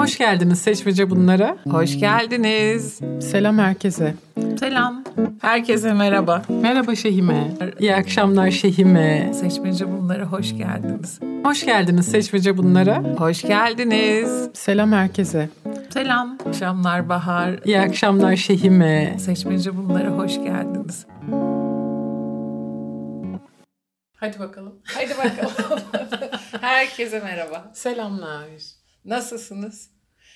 Hoş geldiniz Seçmece Bunlara. Hoş geldiniz. Selam herkese. Selam. Herkese merhaba. Merhaba Şehime. İyi akşamlar Şehime. Seçmece Bunlara hoş geldiniz. Hoş geldiniz Seçmece Bunlara. Hoş geldiniz. Selam herkese. Selam. Akşamlar Bahar. İyi akşamlar Şehime. Seçmece Bunlara hoş geldiniz. Hadi bakalım. Hadi bakalım. Herkese merhaba. Selamlar. Nasılsınız?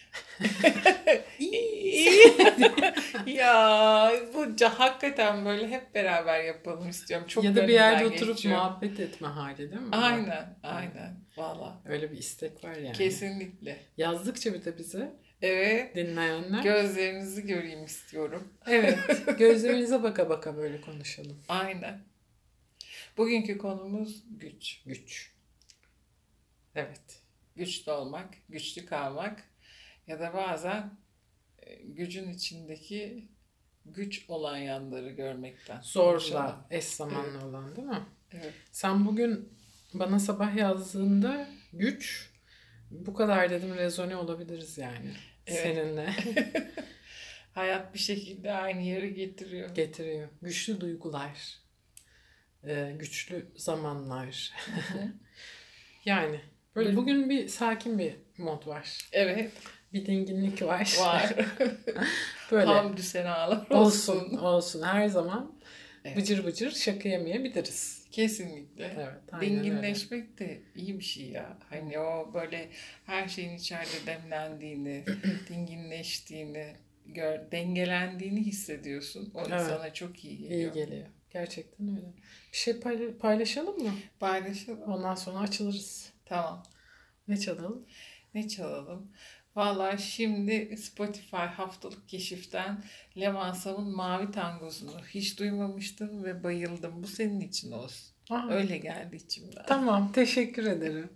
İyi. Ya bu hakikaten böyle hep beraber yapalım istiyorum. Çok ya da bir yerde oturup geçiyor. Muhabbet etme hali değil mi? Aynen. Valla. Öyle bir istek var yani. Kesinlikle. Yazdıkça bir de bize. Evet. Dinleyenler. Gözlerinizi göreyim istiyorum. Evet. Gözlerinize baka baka böyle konuşalım. Aynen. Bugünkü konumuz güç. Güç. Evet. Güçlü olmak, güçlü kalmak ya da bazen gücün içindeki güç olan yanları görmekten. Zorla, eş zamanlı olan değil mi? Evet. Sen bugün bana sabah yazdığında güç, bu kadar dedim rezone olabiliriz yani. Evet. Seninle. Hayat bir şekilde aynı yere getiriyor. Getiriyor. Güçlü duygular, güçlü zamanlar. Yani böyle bugün bir sakin bir mod var. Evet. Bir dinginlik var. Var. Böyle. Hamdü senalar olsun. Olsun. Her zaman evet. bıcır bıcır şaka yemeyebiliriz. Kesinlikle. Evet, dinginleşmek de iyi bir şey ya. Hani o böyle her şeyin içeride demlendiğini, dinginleştiğini, dengelendiğini hissediyorsun. O insana çok iyi geliyor. İyi geliyor. Gerçekten öyle. Bir şey paylaşalım mı? Paylaşalım. Ondan sonra açılırız. Tamam. Ne çalalım? Vallahi şimdi Spotify haftalık keşiften Leman Sam'ın Mavi Tangosunu hiç duymamıştım ve bayıldım. Bu senin için olsun. Aha. Öyle geldi içimden. Tamam, teşekkür ederim.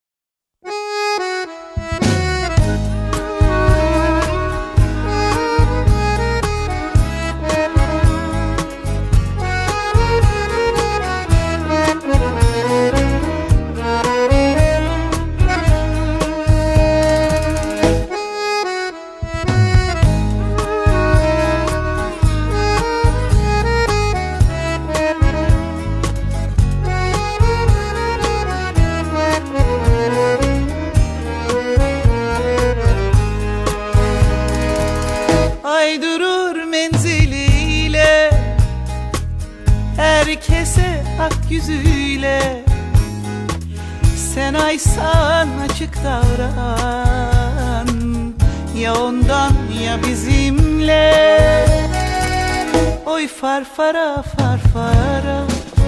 Herkese ak yüzüyle sen aysan açık davran. Ya ondan ya bizimle. Oy farfara farfara,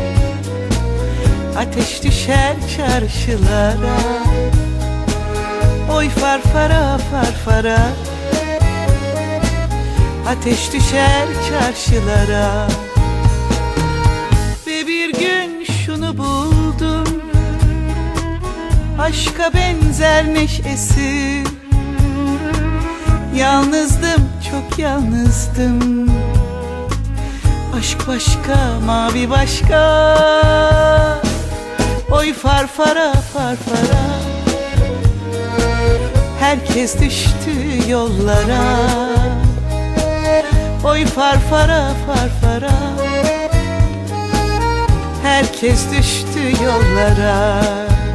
ateş düşer çarşılara. Oy farfara farfara, ateş düşer çarşılara. Bir gün şunu buldum, aşka benzer neşesi. Yalnızdım, çok yalnızdım. Aşk başka, mavi başka. Oy farfara farfara, herkes düştü yollara. Oy farfara farfara, herkes düştü yollara.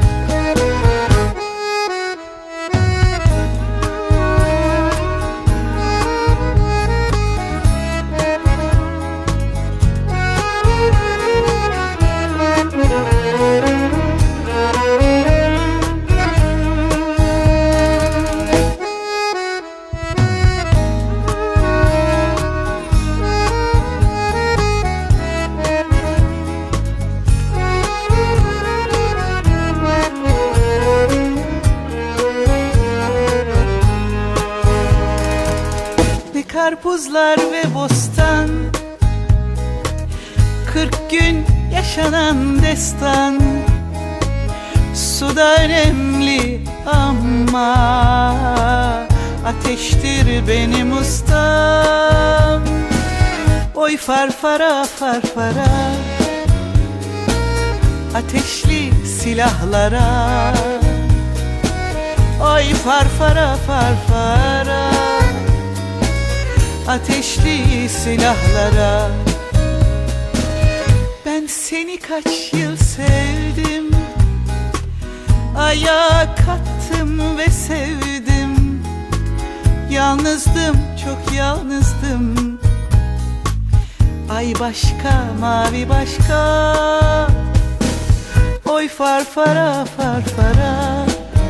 Karpuzlar ve bostan, 40 gün yaşanan destan. Suda önemli ama ateştir benim ustam. Oy farfara farfara, ateşli silahlara. Oy farfara farfara, ateşli silahlara. Ben seni kaç yıl sevdim, ayağa kalktım ve sevdim. Yalnızdım, çok yalnızdım. Ay başka, mavi başka. Oy farfara farfara,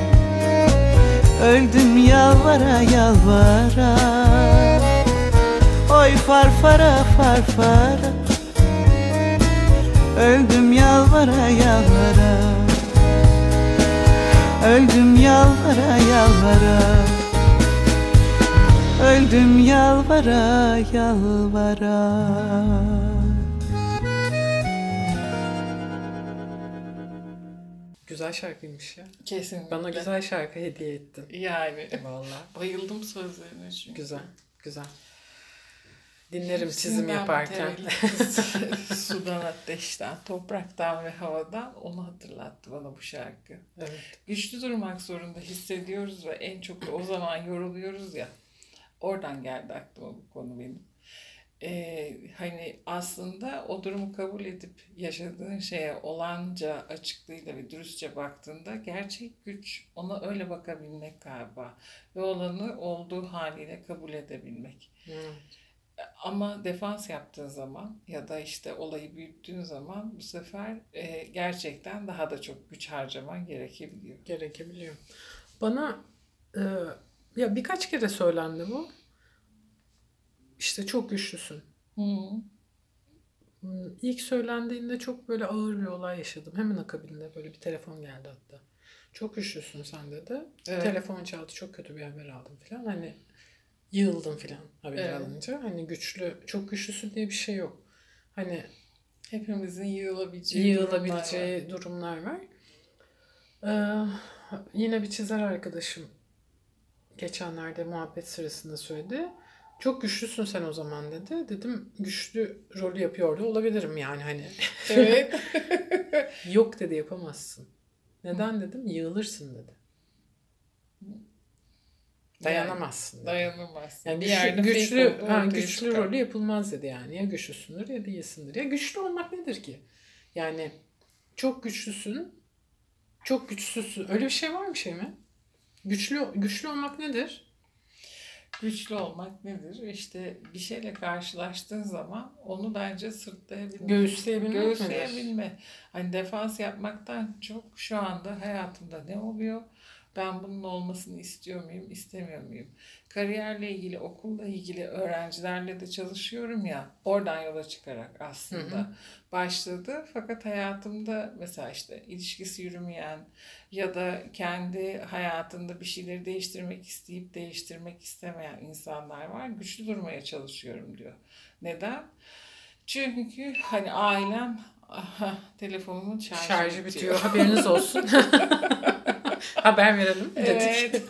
öldüm yalvara yalvara. Oy farfara farfara, öldüm yalvara yalvara. Öldüm yalvara yalvara. Öldüm yalvara yalvara. Güzel şarkıymış ya. Kesinlikle. Bana güzel şarkı hediye ettin. Yani. Vallahi. Bayıldım sözlerine çünkü. Güzel, güzel. Dinlerim çizim Hepsinden yaparken. mütevellit. Sudan, ateşten, topraktan ve havadan onu hatırlattı bana bu şarkı. Evet. Güçlü durmak zorunda hissediyoruz ve en çok da o zaman yoruluyoruz ya. Oradan geldi aklıma bu konu benim. Hani aslında o durumu kabul edip yaşadığın şeye olanca açıklığıyla ve dürüstçe baktığında gerçek güç ona öyle bakabilmek galiba. Ve olanı olduğu haliyle kabul edebilmek. Evet. Ama defans yaptığın zaman ya da işte olayı büyüttüğün zaman bu sefer gerçekten daha da çok güç harcaman gerekebiliyor. Gerekebiliyor. Bana ya birkaç kere söylendi bu. İşte çok güçlüsün. İlk söylendiğinde çok böyle ağır bir olay yaşadım. Hemen akabinde böyle bir telefon geldi hatta. Çok güçlüsün sen dedi. Evet. Telefon çaldı, çok kötü bir haber aldım falan. Hani yığıldım falan haberi Evet. alınca. Hani çok güçlüsün diye bir şey yok. Hani Hepimizin yığılabileceği durumlar var. Yine bir çizer arkadaşım geçenlerde muhabbet sırasında söyledi. Çok güçlüsün sen o zaman dedi. Dedim güçlü rolü yapıyor da olabilirim yani hani. Evet. Yok dedi, yapamazsın. Neden dedim? Yığılırsın dedi. Dayanamazsın dedi. Dayanamazsın. Yani Bir yerde güçlü rolü yapılmaz dedi yani. Ya güçlüsündür ya değilsindir. Ya güçlü olmak nedir ki? Yani çok güçlüsün, çok güçsüzsün. Öyle bir şey var mı mi? Güçlü olmak nedir? Güçlü olmak nedir? İşte bir şeyle karşılaştığın zaman onu bence sırtlayabilmek. Göğüsleyebilme. Hani defans yapmaktan çok şu anda hayatımda ne oluyor? Ben bunun olmasını istiyor muyum, istemiyor muyum? Kariyerle ilgili, okulla ilgili öğrencilerle de çalışıyorum ya. Oradan yola çıkarak aslında başladı. Fakat hayatımda mesela işte ilişkisi yürümeyen ya da kendi hayatında bir şeyleri değiştirmek isteyip değiştirmek istemeyen insanlar var. Güçlü durmaya çalışıyorum diyor. Neden? Çünkü hani ailem telefonumun şarjı bitiyor. Haberiniz olsun. Haber verelim dedik. Evet.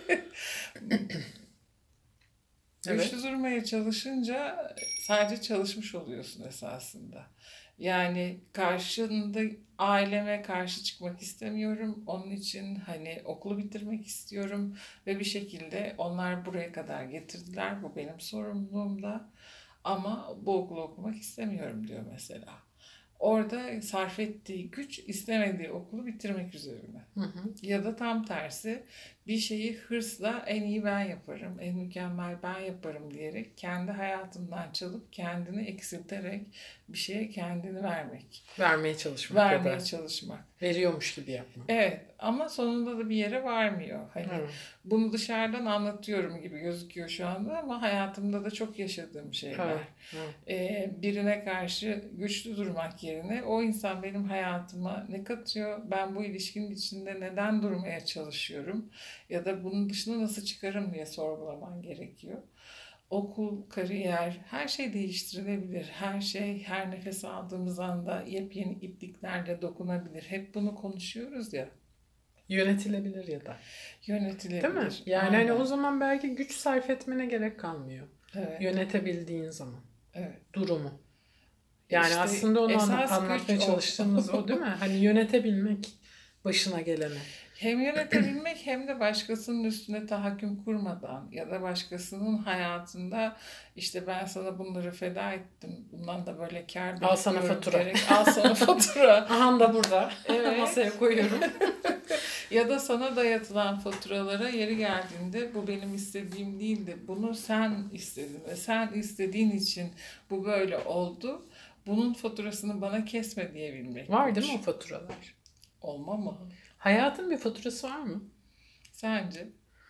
Evet. Güçlü durmaya çalışınca sadece çalışmış oluyorsun esasında. Yani karşında aileme karşı çıkmak istemiyorum. Onun için hani okulu bitirmek istiyorum ve bir şekilde onlar buraya kadar getirdiler. Bu benim sorumluluğumda. Ama bu okulu okumak istemiyorum diyor mesela. Orada sarf ettiği güç istemediği okulu bitirmek üzerine. Ya da tam tersi bir şeyi hırsla en iyi ben yaparım, en mükemmel ben yaparım diyerek kendi hayatından çalıp kendini eksilterek bir şeye kendini vermek. Vermeye çalışmak. Çalışmak. Veriyormuş gibi yapmak. Evet ama sonunda da bir yere varmıyor. Hani bunu dışarıdan anlatıyorum gibi gözüküyor şu anda ama hayatımda da çok yaşadığım şeyler. Birine karşı güçlü durmak yerine o insan benim hayatıma ne katıyor? Ben bu ilişkinin içinde neden durmaya çalışıyorum? Ya da bunun dışına nasıl çıkarım diye sorgulaman gerekiyor. Okul, kariyer, her şey değiştirilebilir. Her şey her nefes aldığımız anda yepyeni ipliklerle dokunabilir. Hep bunu konuşuyoruz ya. Yönetilebilir ya da. Yönetilebilir. Değil mi? Yani hani o zaman belki güç sarf etmene gerek kalmıyor. Evet. Yönetebildiğin zaman. Evet. Durumu. Yani İşte aslında onu anlatmaya güç çalıştığımız o değil mi? Hani yönetebilmek başına gelene. hem yönetebilmek hem de başkasının üstüne tahakküm kurmadan ya da başkasının hayatında işte ben sana bunları feda ettim. Bundan da böyle kâr Al sana bekliyorum fatura. diyerek, al sana fatura. Aha da burada. Evet. Masaya koyuyorum. Ya da sana dayatılan faturalara yeri geldiğinde bu benim istediğim değildi. Bunu sen istedin ve sen istediğin için bu böyle oldu. Bunun faturasını bana kesme diyebilmek. Var değil mi o faturalar? Olma mı? Hayatın bir faturası var mı? Sence?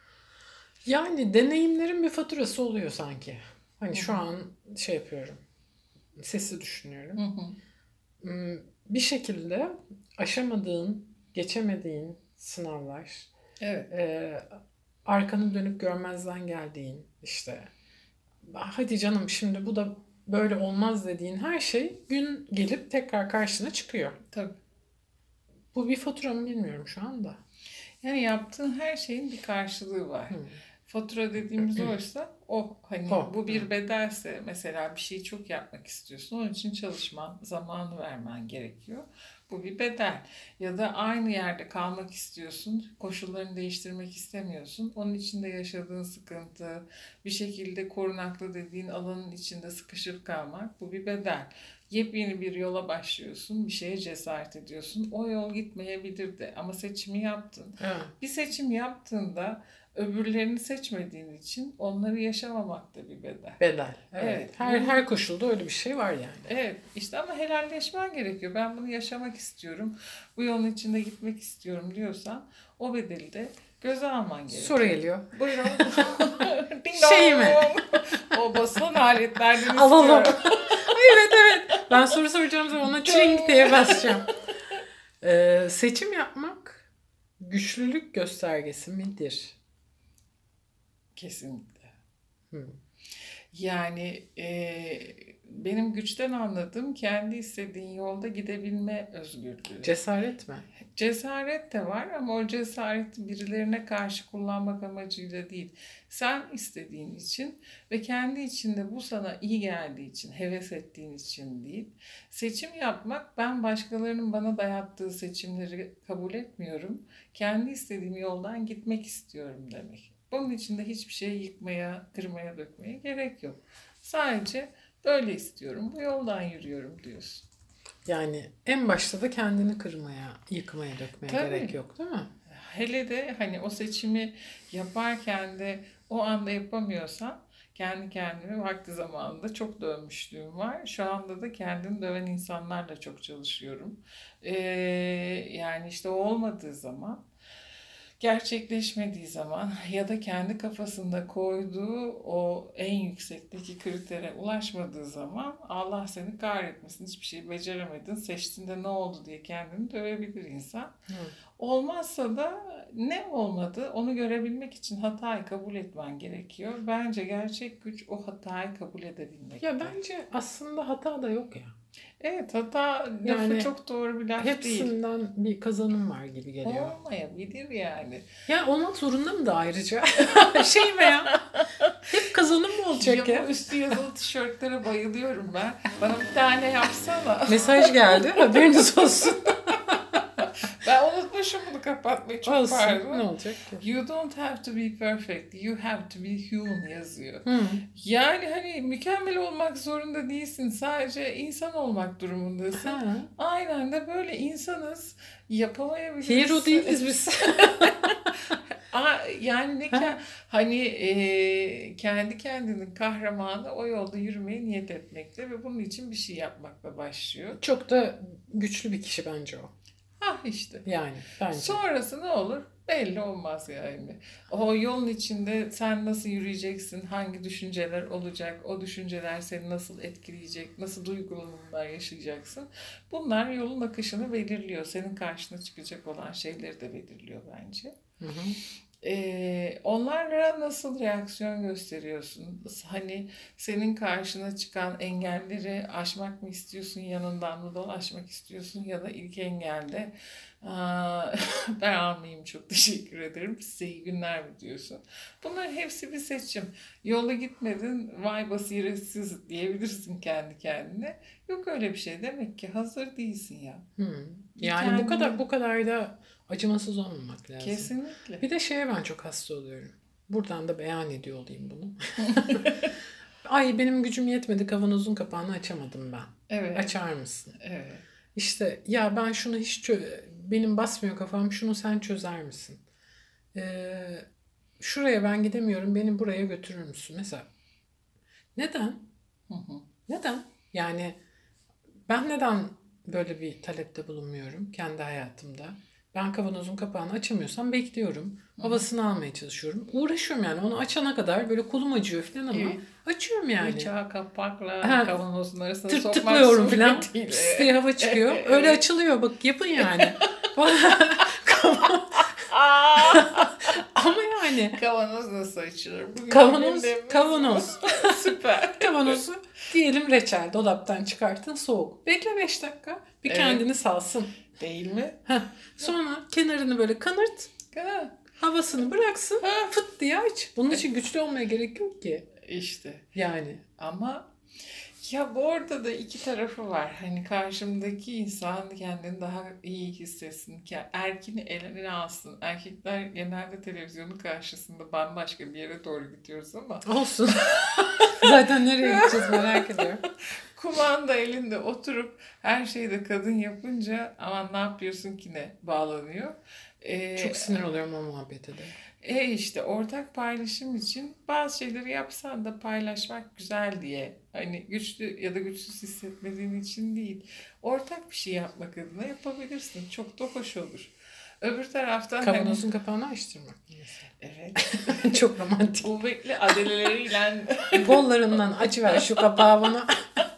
Yani deneyimlerin bir faturası oluyor sanki. Hani şu Hı hı. an şey yapıyorum. Sesi düşünüyorum. Hı hı. Bir şekilde aşamadığın, geçemediğin sınavlar, Evet. arkanı dönüp görmezden geldiğin işte hadi canım şimdi bu da böyle olmaz dediğin her şey gün gelip tekrar karşına çıkıyor. Tabii. Bu bir fatura mı bilmiyorum şu anda. Yani yaptığın her şeyin bir karşılığı var. Hı. Fatura dediğimiz oysa o hani O. bu bir bedelse mesela bir şeyi çok yapmak istiyorsun. Onun için çalışman, zamanı vermen gerekiyor. Bu bir bedel. Ya da aynı yerde kalmak istiyorsun. Koşullarını değiştirmek istemiyorsun. Onun içinde yaşadığın sıkıntı, bir şekilde korunaklı dediğin alanın içinde sıkışıp kalmak bu bir bedel. Yepyeni bir yola başlıyorsun, bir şeye cesaret ediyorsun. O yol gitmeyebilirdi ama seçimi yaptın. Evet. Bir seçim yaptığında öbürlerini seçmediğin için onları yaşamamak da bir bedel. Bedel. Evet. Evet. Her koşulda öyle bir şey var yani. Evet işte ama helalleşmen gerekiyor. Ben bunu yaşamak istiyorum. Bu yolun içinde gitmek istiyorum diyorsan o bedeli de göze alman gerekiyor. Soru geliyor. Buyurun. Ding Şey dong. mi? O basılan aletlerden Alalım. istiyorum. Evet. Ben soru soracağım zaman ona çing diye basacağım. Seçim yapmak güçlülük göstergesi midir? Kesinlikle. Hı. Yani benim güçten anladığım kendi istediğin yolda gidebilme özgürlüğü. Cesaret mi? Cesaret de var ama o cesareti birilerine karşı kullanmak amacıyla değil. Sen istediğin için ve kendi içinde bu sana iyi geldiği için, heves ettiğin için değil. Seçim yapmak, ben başkalarının bana dayattığı seçimleri kabul etmiyorum. Kendi istediğim yoldan gitmek istiyorum demek. Bunun içinde hiçbir şeyi yıkmaya, kırmaya, dökmeye gerek yok. Sadece böyle istiyorum, bu yoldan yürüyorum diyorsun. Yani en başta da kendini kırmaya, yıkmaya, dökmeye Tabii. gerek yok değil mi? Hele de hani o seçimi yaparken de o anda yapamıyorsan kendi kendime vakti zamanında çok dövmüşlüğüm var. Şu anda da kendini döven insanlarla çok çalışıyorum. Yani işte o olmadığı zaman, gerçekleşmediği zaman ya da kendi kafasında koyduğu o en yüksekteki kritere ulaşmadığı zaman Allah seni kahretmesin, hiçbir şey beceremedin, seçtiğinde ne oldu diye kendini dövebilir insan. Hı. Olmazsa da ne olmadı onu görebilmek için hatayı kabul etmen gerekiyor. Bence gerçek güç o hatayı kabul edebilmek. Ya bence aslında hata da yok ya. Evet, hata lafı Yani çok doğru bir laf değil. Hepsinden bir kazanım var gibi geliyor. Olmayabilir yani. Ya olmak zorunda mı da ayrıca? Şey mi ya? Hep kazanım mı olacak Ya ya? bu üstü yazılı tişörtlere bayılıyorum ben. Bana bir tane yapsana. Mesaj geldi. Haberiniz olsun. Ben unutmuşum bunu kapatmayı. Çok Olsun. Ne pardon. olacak ki? You don't have to be perfect. You have to be human yazıyor. Hı. Yani hani mükemmel olmak zorunda değilsin. Sadece insan olmak durumundasın. Ha. Aynen de böyle insanız. Yapamayabiliriz. Hero değiliz biz. Yani ne Ha. hani kendi kendinin kahramanı o yolda yürümeye niyet etmekle ve bunun için bir şey yapmakla başlıyor. Çok da güçlü bir kişi bence o. İşte. Yani bence. Sonrası ne olur? Belli olmaz yani. O yolun içinde sen nasıl yürüyeceksin, hangi düşünceler olacak, o düşünceler seni nasıl etkileyecek, nasıl duygulanımlar yaşayacaksın. Bunlar yolun akışını belirliyor. Senin karşına çıkacak olan şeyleri de belirliyor bence. Hı hı. Onlara nasıl reaksiyon gösteriyorsun? Hani senin karşına çıkan engelleri aşmak mı istiyorsun, yanından mı dolaşmak istiyorsun ya da ilk engelde ben almayayım çok teşekkür ederim, size iyi günler mi diyorsun? Bunların hepsi bir seçim. Yola gitmedin, vay basiretsiz diyebilirsin kendi kendine. Yok öyle bir şey, demek ki hazır değilsin ya. Hı. Yani bu kadar da Acımasız olmamak lazım. Kesinlikle. Bir de şeye ben çok hasta oluyorum. Buradan da beyan ediyor olayım bunu. Ay benim gücüm yetmedi, kavanozun kapağını açamadım ben. Evet. Açar mısın? Evet. İşte ya ben şunu hiç benim basmıyor kafam, şunu sen çözer misin? Şuraya ben gidemiyorum, beni buraya götürür müsün? Mesela neden? Neden? Yani ben neden böyle bir talepte bulunmuyorum kendi hayatımda? Ben kavanozun kapağını açamıyorsam bekliyorum. Havasını almaya çalışıyorum. Uğraşıyorum yani. Onu açana kadar böyle kolum acıyor falan ama açıyorum yani. Bıçağı kapakla kavanozun arasına sokmak tıklıyorum falan. suretiyle. Pıs diye hava çıkıyor. Öyle açılıyor. Bak yapın yani. Ama yani. Kavanoz nasıl açılır? Bugün Kavanoz. Süper. Kavanozu diyelim reçel. Dolaptan çıkarttın, soğuk. Bekle 5 dakika. Bir kendini salsın. Değil mi? Sonra kenarını böyle kanırt. Havasını bıraksın. Fıt diye aç. Bunun için güçlü olmaya gerek yok ki. İşte. Yani. Ama ya bu orada da iki tarafı var. Hani karşımdaki insan kendini daha iyi hissetsin. Ki erkini eline alsın. Erkekler genelde televizyonun karşısında bambaşka bir yere doğru gidiyoruz ama. Olsun. Zaten nereye gideceğiz merak ediyorum. Kumanda elinde oturup her şeyi de kadın yapınca aman ne yapıyorsun ki ne bağlanıyor. Çok sinir oluyorum o muhabbete de. İşte ortak paylaşım için bazı şeyleri yapsan da paylaşmak güzel diye. Hani güçlü ya da güçsüz hissetmediğin için değil. Ortak bir şey yapmak adına yapabilirsin. Çok da hoş olur. Öbür taraftan kavanozun kapağını açtırmak mesela. Evet. Çok romantik. Kuvvetli adeleleriyle Kollarından açıver şu kapağı bana.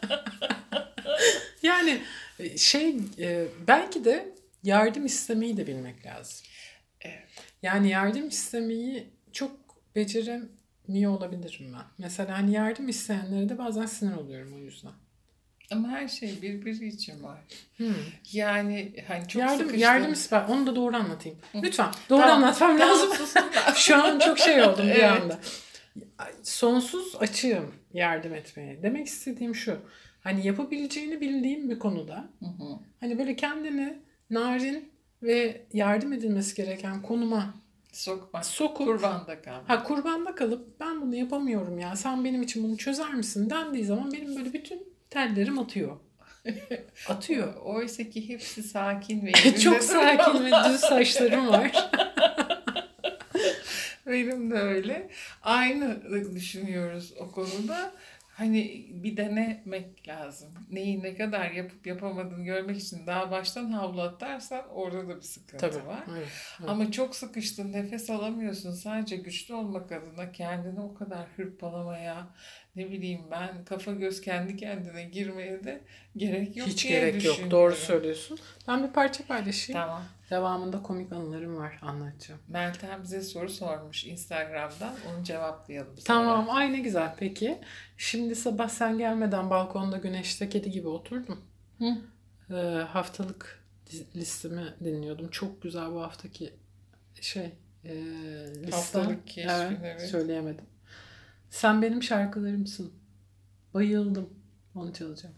Yani belki de yardım istemeyi de bilmek lazım. Evet. Yani yardım istemeyi çok beceremiyor olabilirim ben. Mesela hani yardım isteyenlere de bazen sinir oluyorum o yüzden. Ama her şey birbiri için var. Yani hani çok yardım ister. Onu da doğru anlatayım. Lütfen. Doğru anlatmam lazım. Şu an çok oldum bir anda. Sonsuz açığım yardım etmeye. Demek istediğim şu. Hani yapabileceğini bildiğim bir konuda. Hani böyle kendini narin ve yardım edilmesi gereken konuma sokup kurbanda kalıp ben bunu yapamıyorum ya, sen benim için bunu çözer misin dendiği zaman benim böyle bütün tellerim atıyor. Oysa ki hepsi sakin ve çok sakin ve düz saçlarım var. Benim de öyle. Aynı düşünüyoruz o konuda. Hani bir denemek lazım. Neyi ne kadar yapıp yapamadığını görmek için daha baştan havlu atarsan orada da bir sıkıntı var. Evet. Ama çok sıkıştın, nefes alamıyorsun. Sadece güçlü olmak adına kendini o kadar hırpalamaya, ne bileyim ben kafa göz kendi kendine girmeye de gerek yok. Hiç gerek yok. Doğru söylüyorsun. Ben bir parça paylaşayım. Tamam. Devamında komik anılarım var, anlatacağım. Meltem bize soru sormuş Instagram'dan. Onu cevaplayalım. Tamam. Ay ne güzel. Peki. Şimdi sabah sen gelmeden balkonda güneşte kedi gibi oturdum. Haftalık listemi dinliyordum. Çok güzel bu haftaki liste. Haftalık keşfin, evet. Söyleyemedim. Sen benim şarkılarımsın. Bayıldım. Onu çalacağım.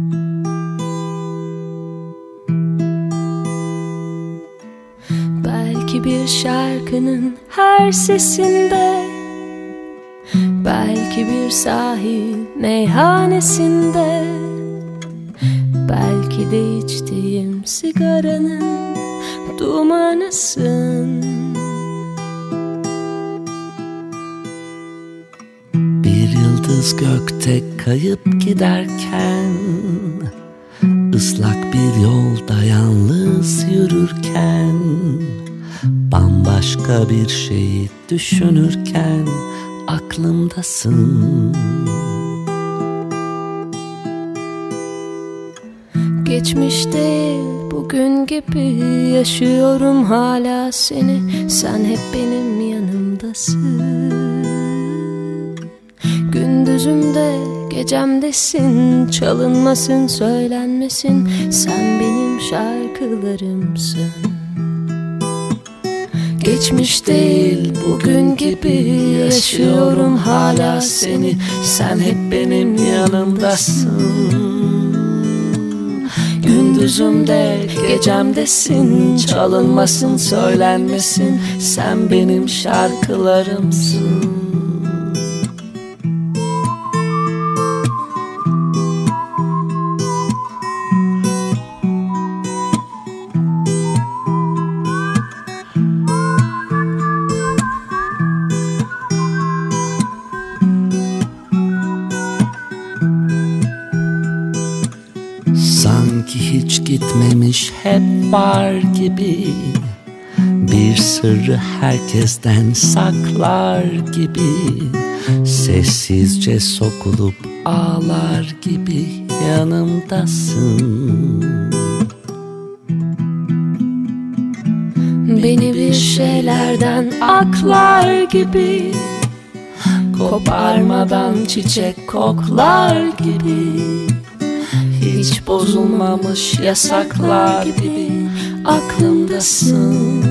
Belki bir şarkının her sesinde, belki bir sahil meyhanesinde, belki de içtiğim sigaranın dumanısın. Bir yıldız gökte kayıp giderken, ıslak bir yolda yalnız yürürken, bambaşka bir şeyi düşünürken aklımdasın. Geçmiş değil bugün gibi yaşıyorum hala seni, sen hep benim yanımdasın. Gündüzümde gecemdesin, çalınmasın söylenmesin, sen benim şarkılarımsın. Geçmiş değil bugün gibi yaşıyorum hala seni, sen hep benim yanımdasın. Gündüzümde gecemdesin, çalınmasın söylenmesin, sen benim şarkılarımsın. Sanki hiç gitmemiş, hep var gibi. Bir sırrı herkesten saklar gibi. Sessizce sokulup ağlar gibi yanımdasın. Beni bir şeylerden aklar gibi, koparmadan çiçek koklar gibi, hiç bozulmamış yasaklar gibi aklımdasın.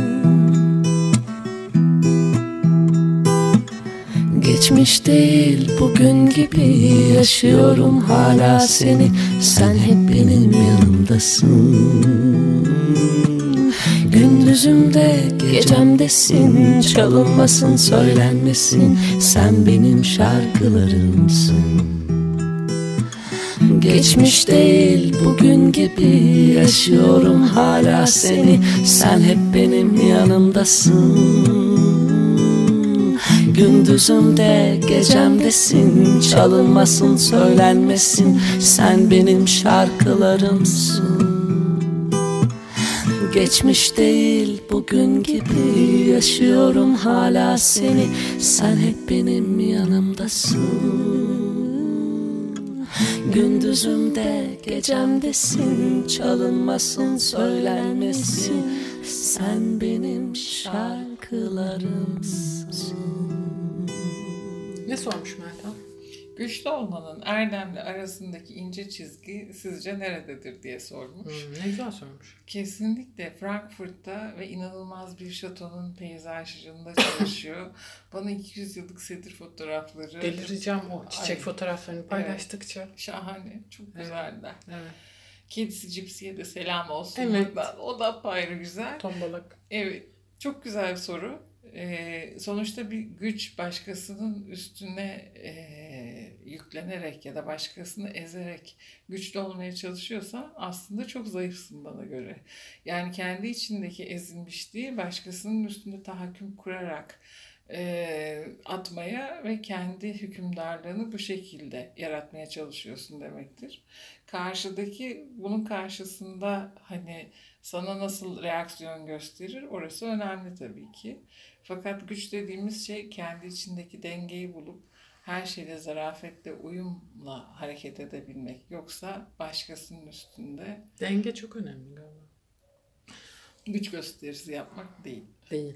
Geçmiş değil bugün gibi yaşıyorum hala seni, sen hep benim yanımdasın. Gündüzümde gecemdesin, çalınmasın söylenmesin, sen benim şarkılarımsın. Geçmiş değil bugün gibi yaşıyorum hala seni, sen hep benim yanımdasın. Gündüzümde gecemdesin, çalınmasın söylenmesin, sen benim şarkılarımsın. Geçmiş değil bugün gibi yaşıyorum hala seni, sen hep benim yanımdasın. Gündüzümde gecemdesin, çalınmasın söylenmesin, sen benim şarkılarımsın. Ne sormuş Meltem? Güçlü olmanın erdemle arasındaki ince çizgi sizce nerededir diye sormuş. Ne güzel sormuş. Kesinlikle Frankfurt'ta ve inanılmaz bir şatonun peyzajında çalışıyor. Bana 200 yıllık sedir fotoğrafları. Delireceğim o çiçek Ay. fotoğraflarını paylaştıkça. Şahane, çok güzeller. Evet. Kedisi Cipsi'ye de selam olsun Evet. buradan. O da apayrı güzel. Tombalak. Evet, çok güzel bir soru. Sonuçta bir güç başkasının üstüne yüklenerek ya da başkasını ezerek güçlü olmaya çalışıyorsan aslında çok zayıfsın bana göre. Yani kendi içindeki ezilmişliği başkasının üstünde tahakküm kurarak atmaya ve kendi hükümdarlığını bu şekilde yaratmaya çalışıyorsun demektir. Karşıdaki bunun karşısında hani sana nasıl reaksiyon gösterir orası önemli tabii ki. Fakat güç dediğimiz şey kendi içindeki dengeyi bulup her şeyle zarafetle, uyumla hareket edebilmek. Yoksa başkasının üstünde Denge çok önemli galiba. güç gösterisi yapmak değil. Değil.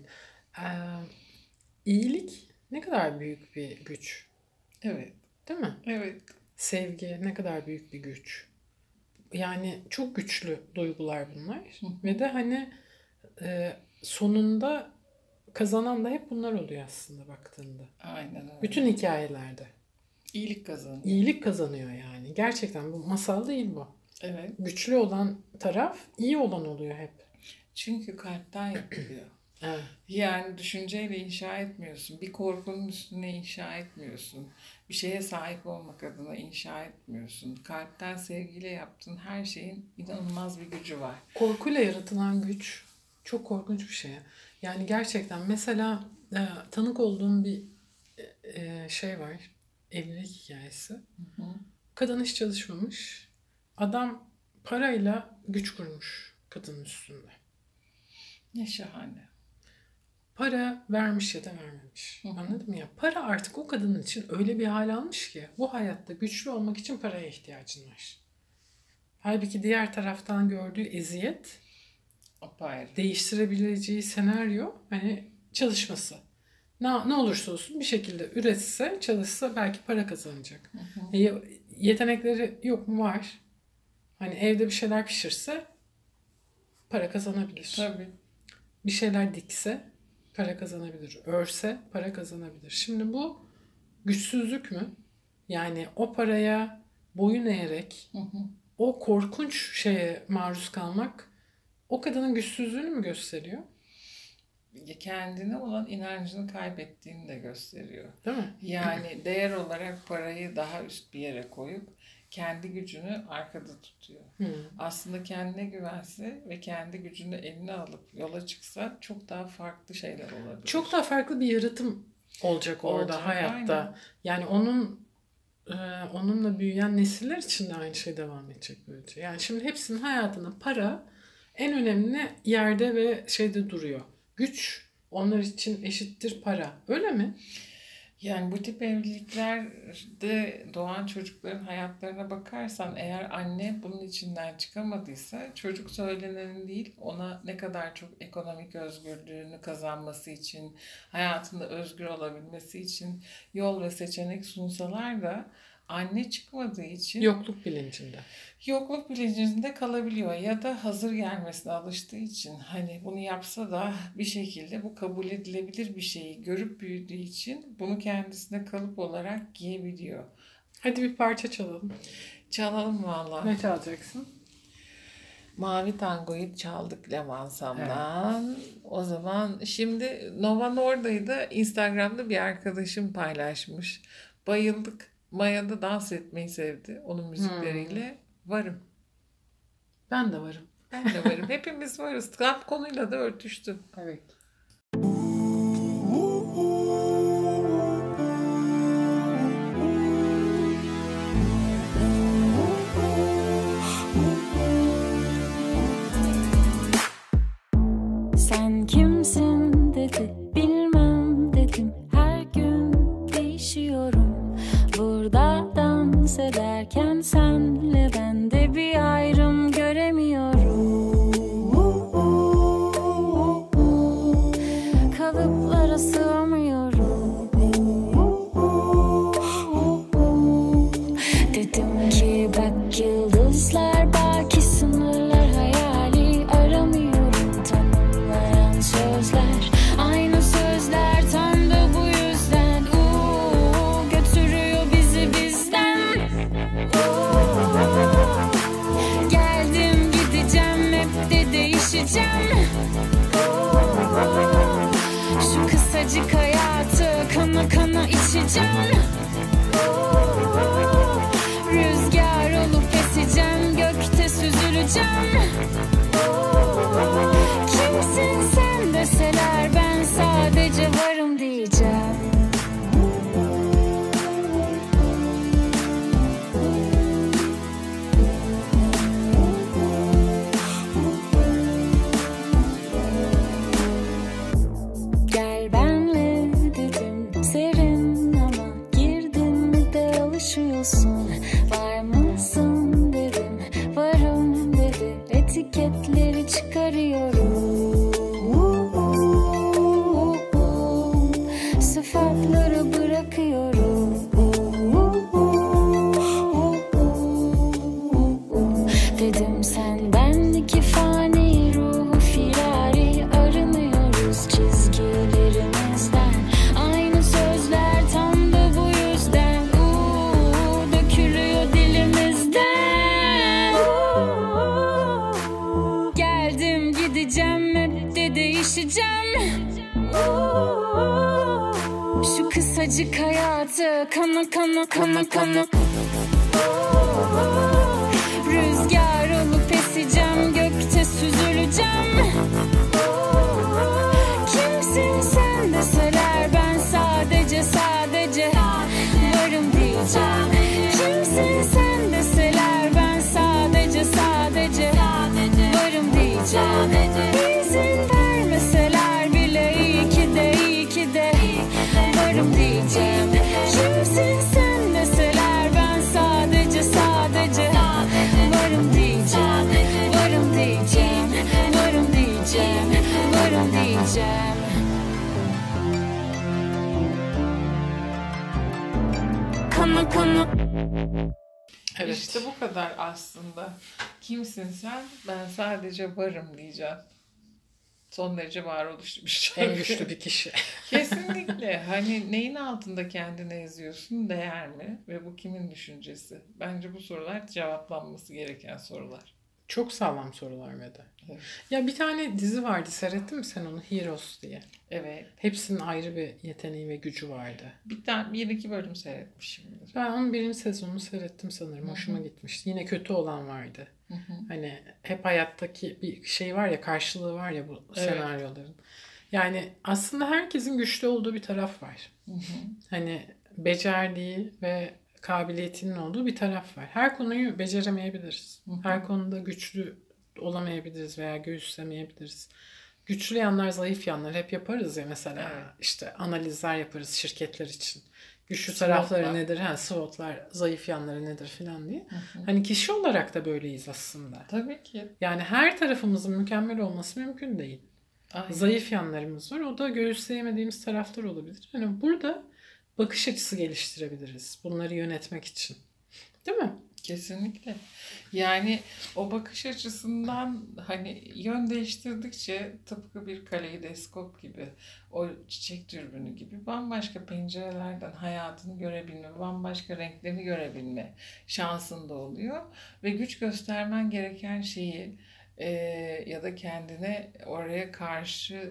İyilik ne kadar büyük bir güç. Evet, Değil mi? evet. Sevgi ne kadar büyük bir güç. Yani çok güçlü duygular bunlar. Ve de hani sonunda kazanan da hep bunlar oluyor aslında baktığında. Aynen öyle. Bütün hikayelerde. İyilik kazanıyor. İyilik kazanıyor yani. Gerçekten bu masal değil bu. Evet. Güçlü olan taraf iyi olan oluyor hep. Çünkü kalpten yapılıyor. Evet. Yani düşünceyle inşa etmiyorsun. Bir korkunun üstüne inşa etmiyorsun. Bir şeye sahip olmak adına inşa etmiyorsun. Kalpten sevgiyle yaptığın her şeyin inanılmaz bir gücü var. Korkuyla yaratılan güç çok korkunç bir şey. Yani gerçekten mesela tanık olduğum bir şey var. Evlilik hikayesi. Kadın hiç çalışmamış. Adam parayla güç kurmuş kadının üstünde. Ne şahane. Para vermiş ya da vermemiş. Anladın mı ya? Para artık o kadının için öyle bir hal almış ki bu hayatta güçlü olmak için paraya ihtiyacın var. Halbuki diğer taraftan gördüğü eziyet, Apayrı. değiştirebileceği senaryo hani çalışması. Ne olursa olsun bir şekilde üretse, çalışsa belki para kazanacak. Yetenekleri yok mu? Var. Hani evde bir şeyler pişirse para kazanabilir. Tabii. Bir şeyler dikse para kazanabilir. Örse para kazanabilir. Şimdi bu güçsüzlük mü? Yani o paraya boyun eğerek o korkunç şeye maruz kalmak o kadının güçsüzlüğünü mü gösteriyor? Kendine olan inancını kaybettiğini de gösteriyor. Değil mi? Yani değer olarak parayı daha üst bir yere koyup kendi gücünü arkada tutuyor. Aslında kendine güvense ve kendi gücünü eline alıp yola çıksa çok daha farklı şeyler olabilir. Çok daha farklı bir yaratım olacak orada Olacak, hayatta. aynen. Yani onunla büyüyen nesiller için de aynı şey devam edecek böylece. Yani şimdi hepsinin hayatında para en önemli yerde ve şeyde duruyor. Güç onlar için eşittir para. Öyle mi? Yani bu tip evliliklerde doğan çocukların hayatlarına bakarsan eğer anne bunun içinden çıkamadıysa çocuk söylenenin değil ona ne kadar çok ekonomik özgürlüğünü kazanması için hayatında özgür olabilmesi için yol ve seçenek sunsalar da anne çıkmadığı için Yokluk bilincinde. yokluk bilincinde kalabiliyor ya da hazır gelmesine alıştığı için hani bunu yapsa da bir şekilde bu kabul edilebilir bir şeyi görüp büyüdüğü için bunu kendisine kalıp olarak giyebiliyor. Hadi bir parça çalalım. Çalalım valla. Ne çalacaksın? Mavi Tango'yu çaldık Lemansam'dan. O zaman şimdi Nova Norda'yı Instagram'da bir arkadaşım paylaşmış. Bayıldık. Maya da dans etmeyi sevdi onun müzikleriyle. Varım. Ben de varım. Ben de varım. Hepimiz varız. Tam konuyla da örtüştü. Evet. Sen kimsin dedi, bilmem dedim. Her gün değişiyorum. Burada dans ederken senle ben de bir ayrım göremiyorum. Kalıplara sığamıyorum. Dedim ki bak yıldızlar baki sınırlar hayali aramıyorum. Tanımlayan sözler aynı sözler tam da bu yüzden götürüyor bizi bizden. Geldim gideceğim hep de değişeceğim. Şu kısacık hayatı kana kana içeceğim. Rüzgar olup eseceğim, gökte süzüleceğim. Kimsin sen deseler ben sadece varım diyeceğim. Gel benle dedim serin ama girdin de alışıyorsun. Var mısın dedim varım dedi etiketleri çıkarıyorum. Sıfatları bırakıyorum. Dedim sen bendeki fani ruhu firari arınıyoruz çizgilerimizden. Aynı sözler tam da bu yüzden dökülüyor dilimizden. Geldim gideceğim hep de değişeceğim. Şu kısacık hayatı kana kana kana kana. Rüzgar olup eseceğim, gökte süzüleceğim. Kimsin sen deseler ben sadece varım diyeceğim. Kimsin sen deseler ben sadece varım diyeceğim. İzin vermeseler bile iyi ki de varım diyeceğim. Kimsin sen deseler ben sadece varım diyeceğim. Varım diyeceğim. Varım diyeceğim. Varım diyeceğim. Kana kana. Evet. İşte bu kadar aslında. Kimsin sen? Ben sadece varım diyeceğim. Son derece varoluşlu bir şey. En güçlü bir kişi. Kesinlikle. Hani neyin altında kendini eziyorsun, değer mi? Ve bu kimin düşüncesi? Bence bu sorular cevaplanması gereken sorular. Çok sağlam sorular ve de. Evet. Ya bir tane dizi vardı, seyrettin mi sen onu? Heroes diye. Evet. Hepsinin ayrı bir yeteneği ve gücü vardı. Bir iki bölüm seyretmişimdir. Ben onun birinci sezonunu seyrettim sanırım. Hoşuma gitmişti. Yine kötü olan vardı. Hani hep hayattaki bir şey var ya, karşılığı var ya bu Evet. senaryoların. Yani aslında herkesin güçlü olduğu bir taraf var. Hani becerdiği ve kabiliyetinin olduğu bir taraf var. Her konuyu beceremeyebiliriz. Her konuda güçlü olamayabiliriz veya göğüslemeyebiliriz. Güçlü yanlar, zayıf yanlar hep yaparız ya mesela. Evet. İşte analizler yaparız şirketler için. Güçlü SWOT'lar. tarafları nedir? SWOT'lar, zayıf yanları nedir filan diye. Hani kişi olarak da böyleyiz aslında. Tabii ki. Yani her tarafımızın mükemmel olması mümkün değil. Aynen. Zayıf yanlarımız var. O da göğüsleyemediğimiz taraflar olabilir. Yani burada bakış açısı geliştirebiliriz bunları yönetmek için. Değil mi? Kesinlikle. Yani o bakış açısından hani yön değiştirdikçe tıpkı bir kaleidoskop gibi, o çiçek dürbünü gibi bambaşka pencerelerden hayatını görebilme, bambaşka renklerini görebilme şansın da oluyor. Ve güç göstermen gereken şeyi ya da kendine oraya karşı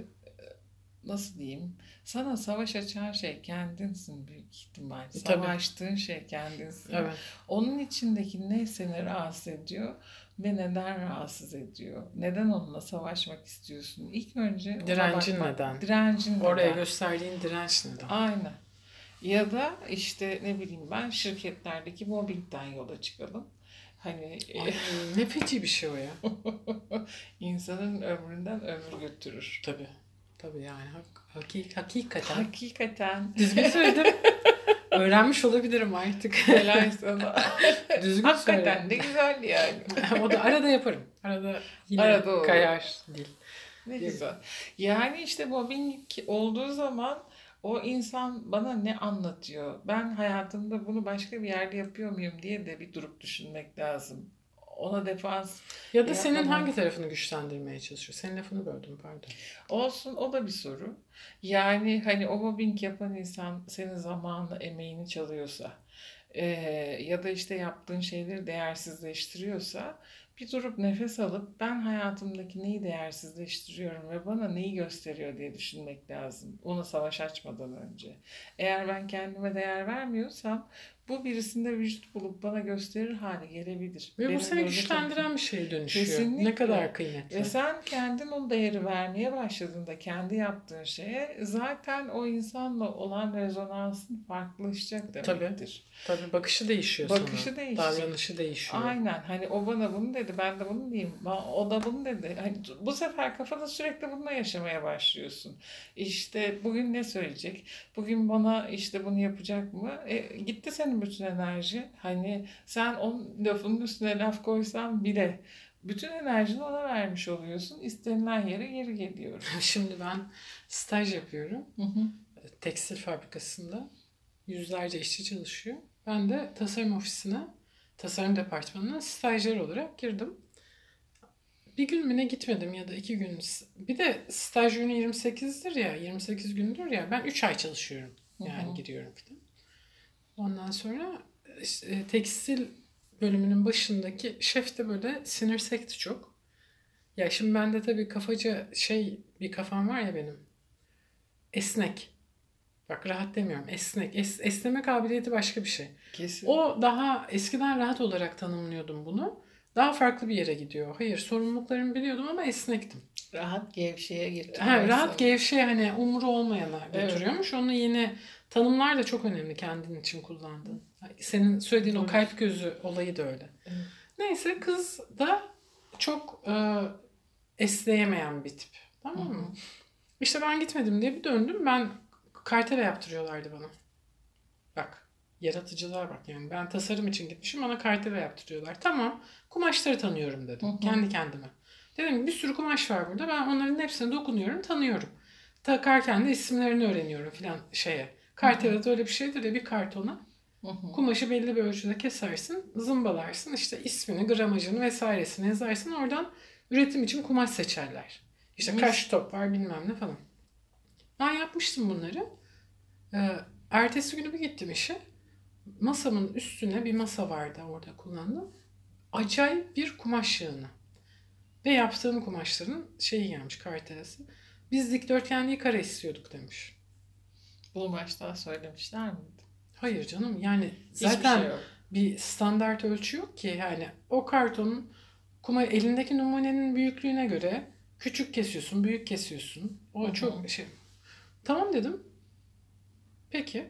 nasıl diyeyim, sana savaş açan şey kendinsin büyük ihtimal. Tabii. Savaştığın şey kendinsin. Evet. Onun içindeki ne seni rahatsız ediyor ve neden rahatsız ediyor? Neden onunla savaşmak istiyorsun? İlk önce ona Direncin bakmak. neden? Direncin Oraya neden? gösterdiğin direnç neden? Aynen. Ya da işte ne bileyim ben şirketlerdeki mobbingden yola çıkalım. Hani Ay, ne feci bir şey o ya. insanın ömründen ömür götürür. Tabii. Tabii yani hakikaten. Hakikaten. Düzgün söyledim. Öğrenmiş olabilirim artık. Helal sana. Düzgün Hakikaten söyledim. ne güzel yani. O da arada yaparım. Arada yine Arada olur. kayar dil. Ne güzel. Yani işte mobbing olduğu zaman o insan bana ne anlatıyor? Ben hayatımda bunu başka bir yerde yapıyor muyum diye de bir durup düşünmek lazım. Ona defans Ya da senin yapmamam. hangi tarafını güçlendirmeye çalışıyor? Senin lafını böldüm pardon. Olsun, o da bir soru. Yani hani o mobbing yapan insan senin zamanını, emeğini çalıyorsa ya da işte yaptığın şeyleri değersizleştiriyorsa bir durup nefes alıp ben hayatımdaki neyi değersizleştiriyorum ve bana neyi gösteriyor diye düşünmek lazım. Ona savaş açmadan önce. Eğer ben kendime değer vermiyorsam bu birisinde vücut bulup bana gösterir hale gelebilir. Ve bu Benim seni böyle güçlendiren bir şeye dönüşüyor. Kesinlikle. Ne kadar kıymetli. Ve sen kendin o değeri vermeye başladığında kendi yaptığın şeye zaten o insanla olan rezonansın farklılaşacak demektir. Tabii bakışı değişiyor Bakışı sana. değişecek. Davranışı değişiyor. Aynen, hani o bana bunu dedi, ben de bunu diyeyim, o da bunu dedi. Hani bu sefer kafada sürekli bununla yaşamaya başlıyorsun. İşte bugün ne söyleyecek? Bugün bana işte bunu yapacak mı? Gitti senin bütün enerji. Hani sen onun lafının üstüne laf koysan bile bütün enerjini ona vermiş oluyorsun. İstenilen yere geri geliyor. Şimdi ben staj yapıyorum. Hı hı. Tekstil fabrikasında. Yüzlerce işçi çalışıyor. Ben de tasarım ofisine, tasarım departmanına stajyer olarak girdim. Bir gün mü ne gitmedim ya da 2 gün. Bir de staj günü 28'dir ya, 28 gündür ya. Ben 3 ay çalışıyorum. Yani giriyorum falan. Ondan sonra işte, tekstil bölümünün başındaki şef de böyle sinirsekti çok. Ya şimdi bende tabii kafaca bir kafam var ya benim. Esnek. Bak rahat demiyorum. Esnek. Esneme kabiliyeti başka bir şey. Kesin. O daha eskiden rahat olarak tanımlıyordum bunu. Daha farklı bir yere gidiyor. Hayır, sorumluluklarımı biliyordum ama esnektim. Rahat gevşeye getiriyor. Rahat gevşeye hani umru olmayana götürüyormuş. Onu yeni tanımlar da çok önemli kendin için kullandığın. Senin söylediğin o kalp gözü olayı da öyle. Evet. Neyse kız da çok esneyemeyen bir tip. Tamam mı? İşte ben gitmedim diye bir döndüm. Ben kartele yaptırıyorlardı bana. Bak yaratıcılığa bak yani. Ben tasarım için gitmişim, bana kartele yaptırıyorlar. Tamam, kumaşları tanıyorum dedim. Kendi kendime. Dedim bir sürü kumaş var burada. Ben onların hepsine dokunuyorum, tanıyorum. Takarken de isimlerini öğreniyorum filan şeye. Kartelede öyle bir şeydir ya, bir kartona. Kumaşı belli bir ölçüde kesersin, zımbalarsın, işte ismini, gramajını vesairesini yazarsın. Oradan üretim için kumaş seçerler. İşte kaç top var bilmem ne falan. Ben yapmıştım bunları. Ertesi günü bir gittim işe. Masamın üstüne bir masa vardı orada kullandığım. Acayip bir kumaş yığını. Ve yaptığım kumaşların şeyi gelmiş, kartelesi. Biz dikdörtgen değil kare istiyorduk demiş. Bunu baştan söylemişler miydi? Hayır canım, yani Hiçbir zaten şey yok. bir standart ölçü yok ki. Yani o kartonun elindeki numunenin büyüklüğüne göre küçük kesiyorsun, büyük kesiyorsun. O çok şey. Tamam dedim. Peki.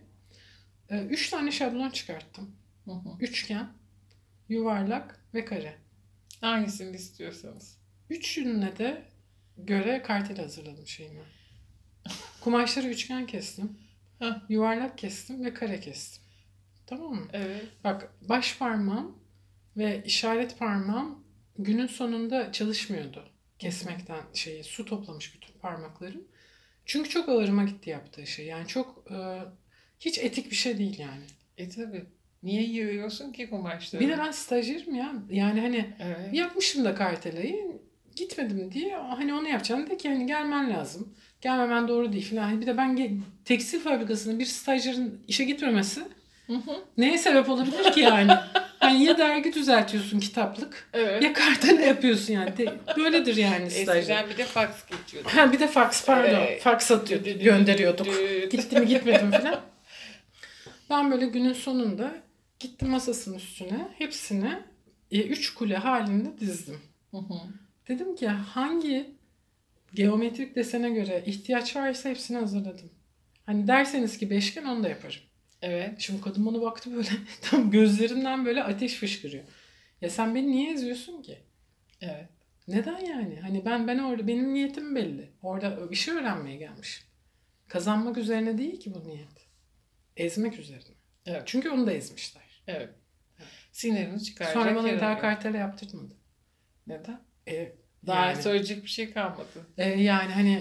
3 tane şablon çıkarttım. Üçgen, yuvarlak ve kare. Hangisini istiyorsanız. Üçüne de göre kartel hazırladım şeyimi. Kumaşları üçgen kestim. Yuvarlak kestim ve kare kestim. Tamam mı? Evet. Bak, baş parmağım ve işaret parmağım günün sonunda çalışmıyordu. Kesmekten su toplamış bütün parmaklarım. Çünkü çok ağırıma gitti yaptığı şey. Yani çok hiç etik bir şey değil yani. Tabii. Niye yığıyorsun ki kumaşları? Bir de ben stajyerim ya. Yani hani Evet. yapmışım da kartelayı. Gitmedim diye hani onu yapacağım. Dedi ki hani gelmen lazım. Gelmemen doğru değil falan. Bir de ben tekstil fabrikasında bir stajyerin işe gitmemesi neye sebep olabilir ki yani? Hani ya dergi düzeltiyorsun kitaplık, Evet. ya kartela yapıyorsun yani. Böyledir yani stajyer. Eskiden bir de fax geçiyordu. Bir de fax, pardon. Evet. Fax gönderiyorduk. Gitti mi gitmedim falan. Ben böyle günün sonunda gittim masasının üstüne. Hepsini 3 kule halinde dizdim. Dedim ki hangi geometrik desene göre ihtiyaç varsa hepsini hazırladım. Hani derseniz ki beşgen, onu da yaparım. Evet. Şimdi kadın bana baktı böyle. Tam gözlerinden böyle ateş fışkırıyor. Ya sen beni niye eziyorsun ki? Evet. Neden yani? Hani ben orada, benim niyetim belli. Orada bir şey öğrenmeye gelmişim. Kazanmak üzerine değil ki bu niyet. Ezmek üzerine. Evet. Çünkü onu da ezmişler. Evet. Sinirini çıkaracak. Sonra bana yer bir daha arıyor. kartela yaptırtmadı. Neden? E, Daha yani, söyleyecek bir şey kalmadı. yani hani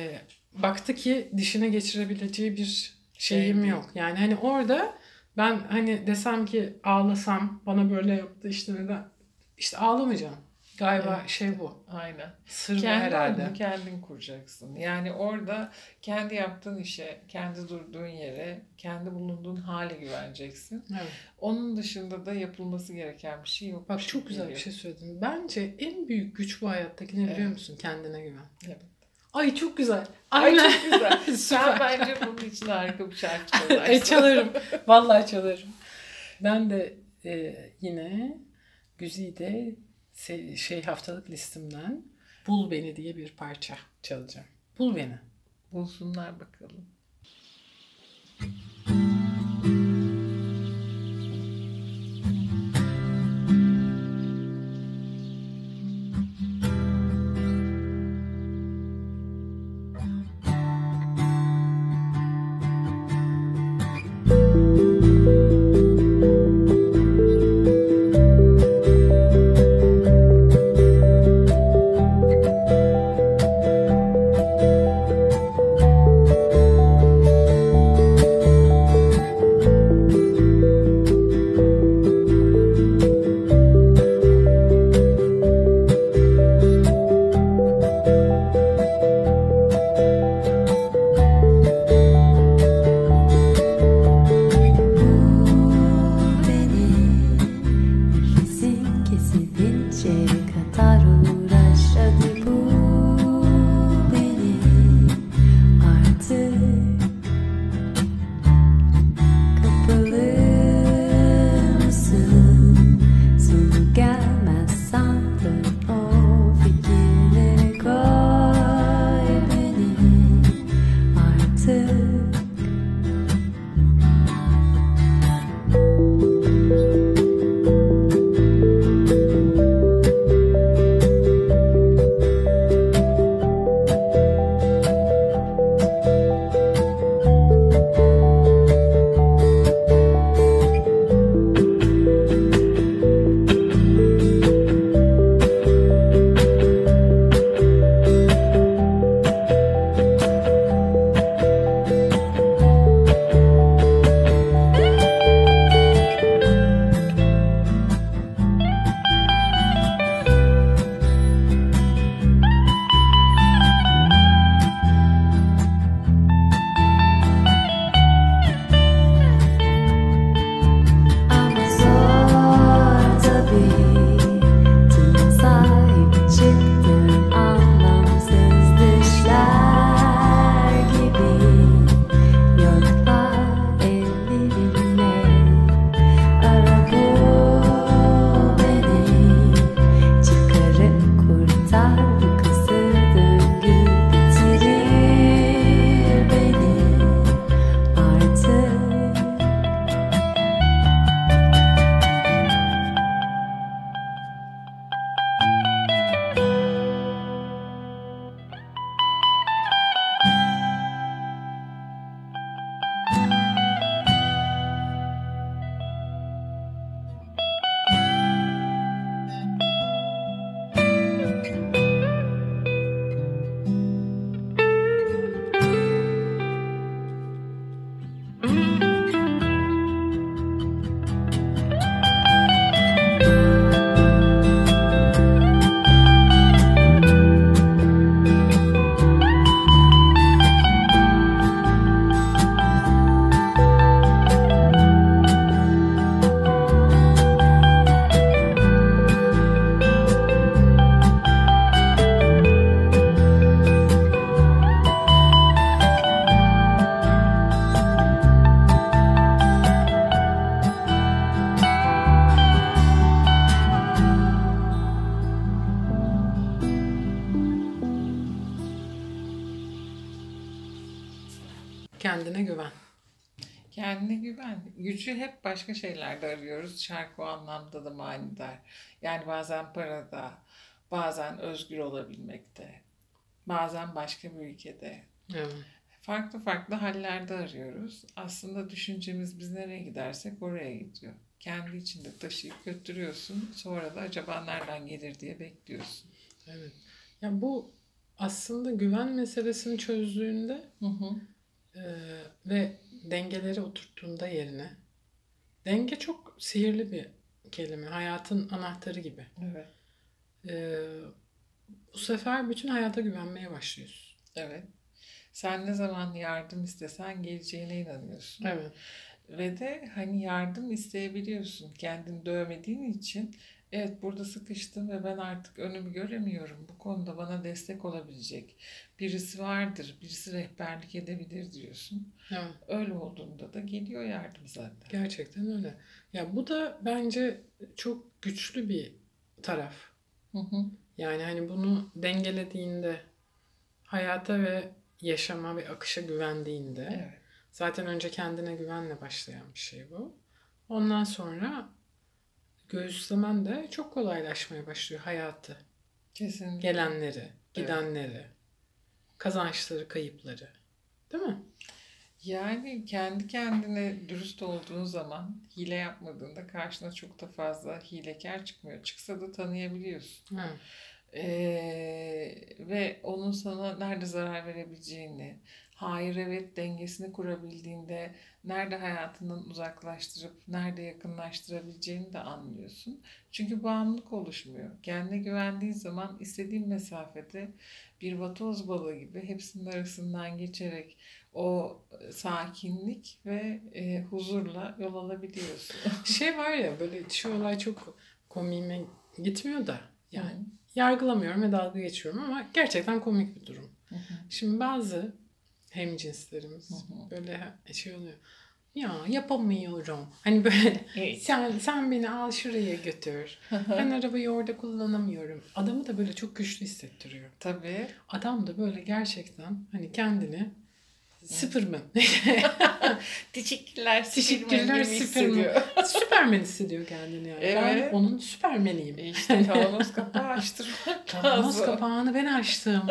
baktı ki dişine geçirebileceği bir şeyim değil. yok. Yani hani orada ben hani desem ki ağlasam, bana böyle yaptı işte neden? İşte ağlamayacağım. Galiba Evet. bu. Aynen. Sır bu Kendi herhalde. oyununu kendin kuracaksın. Yani orada kendi yaptığın işe, kendi durduğun yere, kendi bulunduğun hale güveneceksin. Evet. Onun dışında da yapılması gereken bir şey yok. Bak, çok güzel bir şey söyledin. Bence en büyük güç bu hayattaki ne biliyor Evet. musun? Kendine güven. Evet. Ay çok güzel. Ay Aynen. çok güzel. Sen Süper. bence bunun için harika bir şarkı çalarsın. Çalarım. Vallahi çalarım. Ben de yine Güzide haftalık listemden Bul Beni diye bir parça çalacağım. Bul Beni. Bulsunlar bakalım. Kendine güven. Kendine güven. Gücü hep başka şeylerde arıyoruz. Şarkı o anlamda da manidar. Yani bazen parada, bazen özgür olabilmekte, bazen başka bir ülkede. Evet. Farklı farklı hallerde arıyoruz. Aslında düşüncemiz biz nereye gidersek oraya gidiyor. Kendi içinde taşıyıp götürüyorsun. Sonra da acaba nereden gelir diye bekliyorsun. Evet. Ya bu aslında güven meselesini çözdüğünde Hı hı. ve dengeleri oturttuğunda yerine, denge çok sihirli bir kelime. Hayatın anahtarı gibi. Evet. Bu sefer bütün hayata güvenmeye başlıyorsun. Evet. Sen ne zaman yardım istesen geleceğine inanıyorsun. Evet. Ve de hani yardım isteyebiliyorsun. Kendini dövmediğin için evet burada sıkıştım ve ben artık önümü göremiyorum. Bu konuda bana destek olabilecek birisi vardır. Birisi rehberlik edebilir diyorsun. Evet. Öyle olduğunda da geliyor yardım zaten. Gerçekten öyle. Ya bu da bence çok güçlü bir taraf. Hı hı. Yani hani bunu dengelediğinde, hayata ve yaşama ve akışa güvendiğinde, Evet. zaten önce kendine güvenle başlayan bir şey bu. Ondan sonra göğüslemen de çok kolaylaşmaya başlıyor hayatı. Kesinlikle. Gelenleri, gidenleri, kazançları, kayıpları. Değil mi? Yani kendi kendine dürüst olduğun zaman hile yapmadığında karşına çok da fazla hilekar çıkmıyor. Çıksa da tanıyabiliyorsun. Ha. Ve onun sana nerede zarar verebileceğini, hayır evet dengesini kurabildiğinde nerede hayatından uzaklaştırıp nerede yakınlaştırabileceğini de anlıyorsun. Çünkü bağımlılık oluşmuyor. Kendine güvendiğin zaman istediğin mesafede bir vatoz balığı gibi hepsinin arasından geçerek o sakinlik ve huzurla yol alabiliyorsun. Şey var ya, böyle şu olay çok komiğime gitmiyor da yani Hı. yargılamıyorum ve dalga geçiyorum ama gerçekten komik bir durum. Hı hı. Şimdi bazı hemcinslerimiz Hı hı. böyle şey oluyor. Ya yapamıyorum. Hani böyle Evet. sen beni al şuraya götür. Ben arabayı orada kullanamıyorum. Adamı da böyle çok güçlü hissettiriyor. Tabii. Adam da böyle gerçekten hani kendini Superman. Teşekkürler. Teşekkürler Superman. Süpermen hissediyor kendini yani. Ben Evet. onun Süpermeniyim. İşte kavanoz kapağı açtırmak Kavanoz lazım. kapağını ben açtım.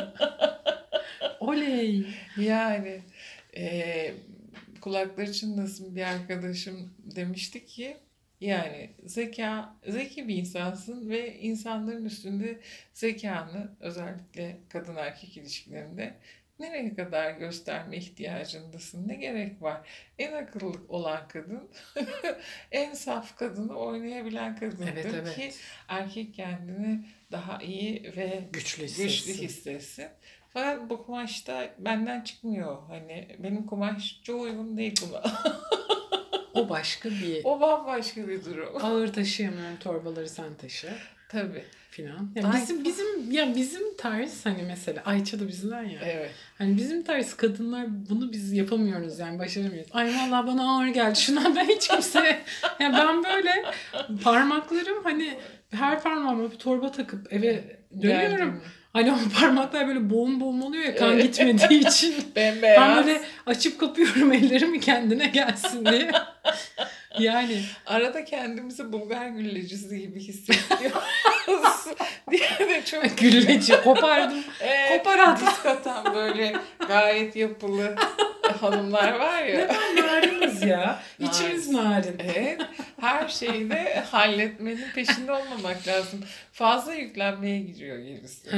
Oley. Yani kulakları çınlasın bir arkadaşım demişti ki yani zeki bir insansın ve insanların üstünde zekanı özellikle kadın erkek ilişkilerinde nereye kadar gösterme ihtiyacındasın? Ne gerek var? En akıllı olan kadın, en saf kadını oynayabilen kadındır Evet, evet. ki erkek kendini daha iyi ve Güçlü güçlü hissetsin. hissetsin. Fakat bu kumaşta benden çıkmıyor. Hani benim kumaş çok uygun değil buna. O başka bir O bambaşka bir durum. ağır taşıyamıyorum, torbaları sen taşı Tabii. filan. Ya Ay. bizim tarz hani mesela Ayça da bizden ya. Evet. Hani bizim tarz kadınlar bunu biz yapamıyoruz yani başaramıyoruz. Ay vallahi bana ağır geldi. Şuna ben hiç kimse ya ben böyle parmaklarım hani her parmağıma bir torba takıp eve dönüyorum. Geldim. Hani o parmaklar böyle boğum boğum oluyor ya kan Evet. gitmediği için. Bembeyaz. Ben böyle açıp kapıyorum ellerimi kendine gelsin diye. Yani Arada kendimizi Bulgar güllecisi gibi hissediyoruz. diye de çok gülleci kopardım. Kopar at. disk atan böyle gayet yapılı hanımlar var ya. Neden nariniz ya? İçimiz narin. Evet. Her şeyi de halletmenin peşinde olmamak lazım. Fazla yüklenmeye giriyor gerisi. Heh.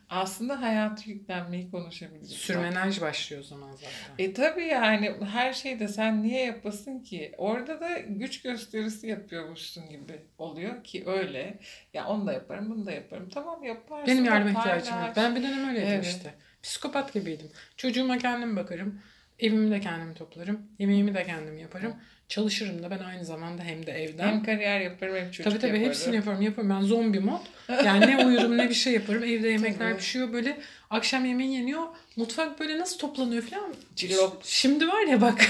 Aslında hayatı yüklenmeyi konuşabiliriz. Sürmenaj başlıyor o zaman zaten. Tabii yani her şeyde sen niye yapasın ki? Orada da güç gösterisi yapıyormuşsun gibi oluyor ki öyle. Ya onu da yaparım, bunu da yaparım. Tamam yaparsın. Benim yardıma da ihtiyacım yok. paylaş. Ben bir dönem öyleydim Evet. işte. Psikopat gibiydim. Çocuğuma kendim bakarım. Evimi de kendim toplarım. Yemeğimi de kendim yaparım. Çalışırım da ben aynı zamanda hem de evden. Hem kariyer yaparım hem çocuk Tabii yaparım. hepsini yaparım. Ben zombi mod. Yani ne uyurum ne bir şey yaparım. Evde yemekler Tabii. pişiyor böyle. Akşam yemeği yeniyor. Mutfak böyle nasıl toplanıyor falan. Cillop. Şimdi var ya bak.